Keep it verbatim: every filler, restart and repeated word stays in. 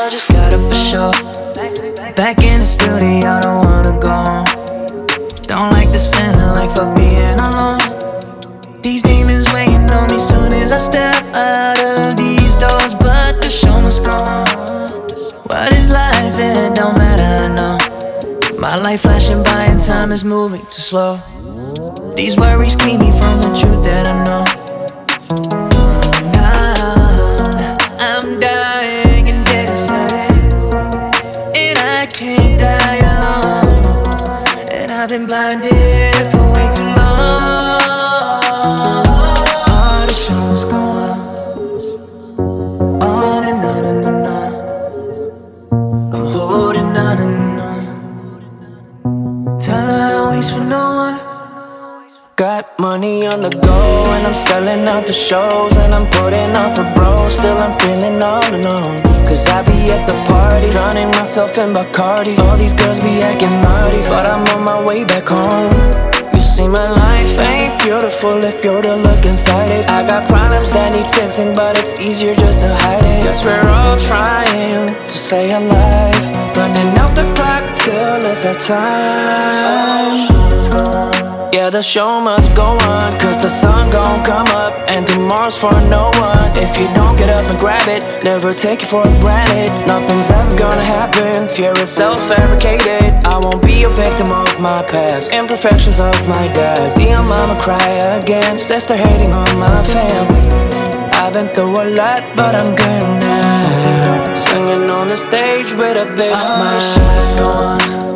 I just got it for sure. Back in the studio, don't wanna go home. Don't like this feeling like fuck being alone. These demons waiting on me soon as I step out of these doors, but the show must go on. What is life? It don't matter, I know. My life flashing by and time is moving too slow. These worries keep me from the truth that I know. I'm dying and dead inside, and I can't die alone. And I've been blinded for way too long. Oh, the show must go on, on and on and on. I'm holding on and on. Time waits for no one. Got money on the go and I'm selling out the shows, and I'm putting on for bros, still I'm feeling all alone. Cause I be at the party, drowning myself in Bacardi. All these girls be acting naughty, but I'm on my way back home. You see my life ain't beautiful if you're to look inside it. I got problems that need fixing, but it's easier just to hide it. Guess we're all trying to stay alive, running out the clock till it's our time. Yeah, the show must go on, cause the sun gon' come up, and tomorrow's for no one. If you don't get up and grab it, never take it for granted. Nothing's ever gonna happen, fear is self-fabricated. I won't be a victim of my past, imperfections of my dad. See your mama cry again, says they're hating on my fam. I've been through a lot, but I'm good now. Singing on the stage with a big Oh, smile. the show must go on,